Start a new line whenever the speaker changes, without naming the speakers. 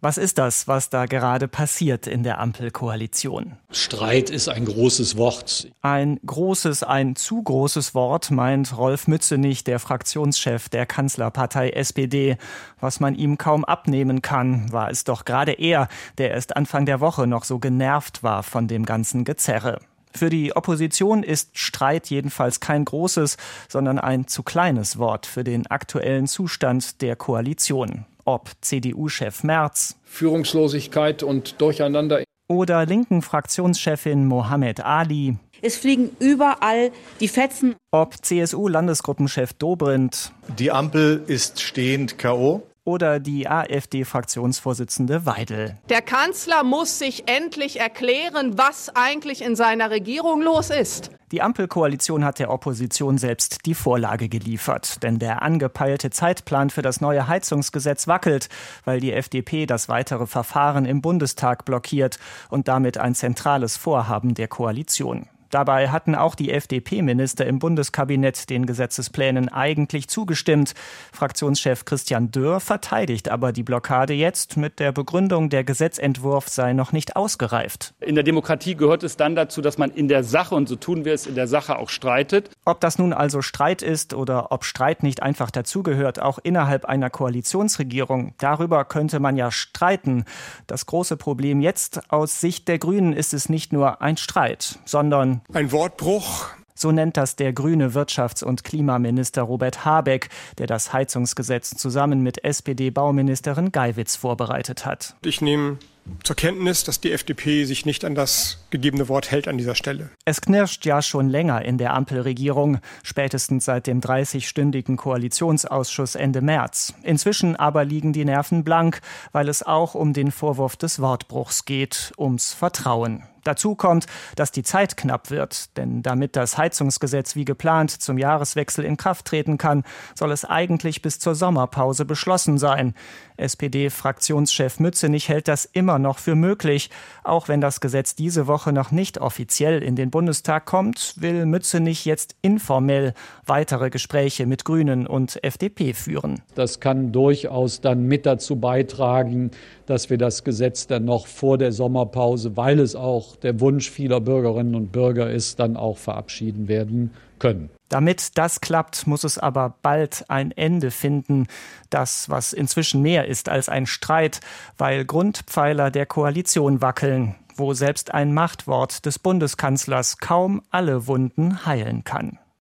Was ist das, was da gerade passiert in der Ampelkoalition?
Streit ist ein großes Wort.
Ein zu großes Wort, meint Rolf Mützenich, der Fraktionschef der Kanzlerpartei SPD. Was man ihm kaum abnehmen kann, war es doch gerade er, der erst Anfang der Woche noch so genervt war von dem ganzen Gezerre. Für die Opposition ist Streit jedenfalls kein großes, sondern ein zu kleines Wort für den aktuellen Zustand der Koalition. Ob CDU-Chef Merz,
Führungslosigkeit und Durcheinander,
oder linken Fraktionschefin Mohammed Ali,
es fliegen überall die Fetzen,
ob CSU-Landesgruppenchef Dobrindt,
die Ampel ist stehend K.O.,
oder die AfD-Fraktionsvorsitzende Weidel.
Der Kanzler muss sich endlich erklären, was eigentlich in seiner Regierung los ist.
Die Ampelkoalition hat der Opposition selbst die Vorlage geliefert. Denn der angepeilte Zeitplan für das neue Heizungsgesetz wackelt, weil die FDP das weitere Verfahren im Bundestag blockiert und damit ein zentrales Vorhaben der Koalition. Dabei hatten auch die FDP-Minister im Bundeskabinett den Gesetzesplänen eigentlich zugestimmt. Fraktionschef Christian Dörr verteidigt aber die Blockade jetzt mit der Begründung, der Gesetzentwurf sei noch nicht ausgereift.
In der Demokratie gehört es dann dazu, dass man in der Sache, und so tun wir es in der Sache, auch streitet.
Ob das nun also Streit ist oder ob Streit nicht einfach dazugehört, auch innerhalb einer Koalitionsregierung, darüber könnte man ja streiten. Das große Problem jetzt aus Sicht der Grünen ist es nicht nur ein Streit, sondern
ein Wortbruch.
So nennt das der grüne Wirtschafts- und Klimaminister Robert Habeck, der das Heizungsgesetz zusammen mit SPD-Bauministerin Geiwitz vorbereitet hat.
Ich nehme zur Kenntnis, dass die FDP sich nicht an das gegebene Wort hält an dieser Stelle.
Es knirscht ja schon länger in der Ampelregierung, spätestens seit dem 30-stündigen Koalitionsausschuss Ende März. Inzwischen aber liegen die Nerven blank, weil es auch um den Vorwurf des Wortbruchs geht, ums Vertrauen. Dazu kommt, dass die Zeit knapp wird, denn damit das Heizungsgesetz wie geplant zum Jahreswechsel in Kraft treten kann, soll es eigentlich bis zur Sommerpause beschlossen sein. SPD-Fraktionschef Mützenich hält das immer noch für möglich. Auch wenn das Gesetz diese Woche noch nicht offiziell in den Bundestag kommt, will Mützenich jetzt informell weitere Gespräche mit Grünen und FDP führen.
Das kann durchaus dann mit dazu beitragen, dass wir das Gesetz dann noch vor der Sommerpause, weil es auch der Wunsch vieler Bürgerinnen und Bürger ist, dann auch verabschieden werden können.
Damit das klappt, muss es aber bald ein Ende finden. Das, was inzwischen mehr ist als ein Streit, weil Grundpfeiler der Koalition wackeln, wo selbst ein Machtwort des Bundeskanzlers kaum alle Wunden heilen kann.